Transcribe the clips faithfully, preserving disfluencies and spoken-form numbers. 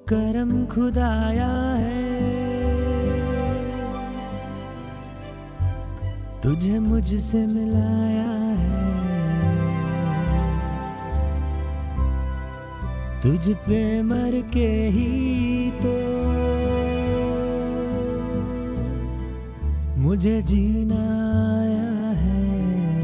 करम खुदाया है, तुझे मुझसे मिलाया है। तुझ पे मर के ही तो मुझे जीना आया है।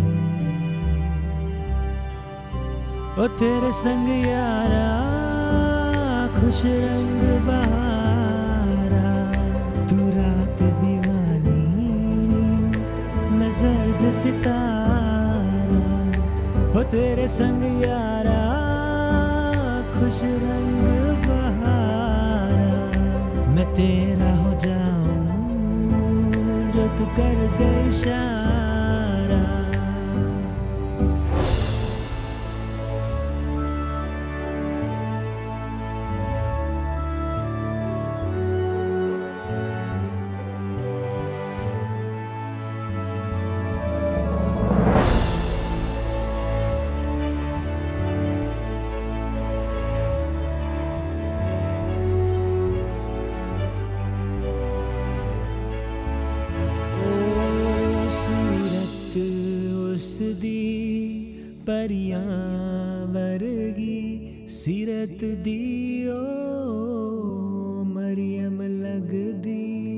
ओ तेरे संग यारा खुश रंग बहारा, तू रात दीवानी मैं जर्द सितारा। ओ तेरे संग यारा खुश रंग बहारा, मैं तेरा हो जाऊं जो तू कर दे इशारा। उस दी परियां वर्गी सीरत दियो मरियम लगदी,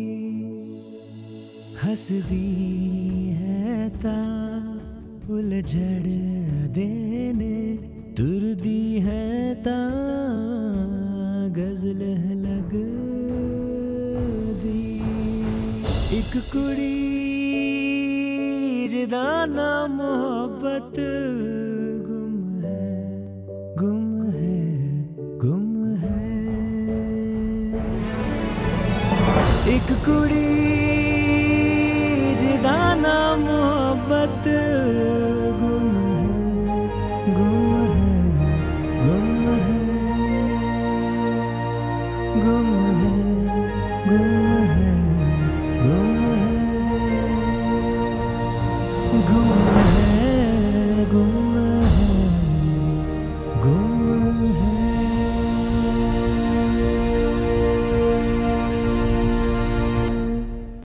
हसदी है ता उलझड़ देने, तुरदी है ता गजल लगदी। एक कुड़ी जिदा ना मोहब्बत गुम है, गुम है, गुम है। एक कुड़ी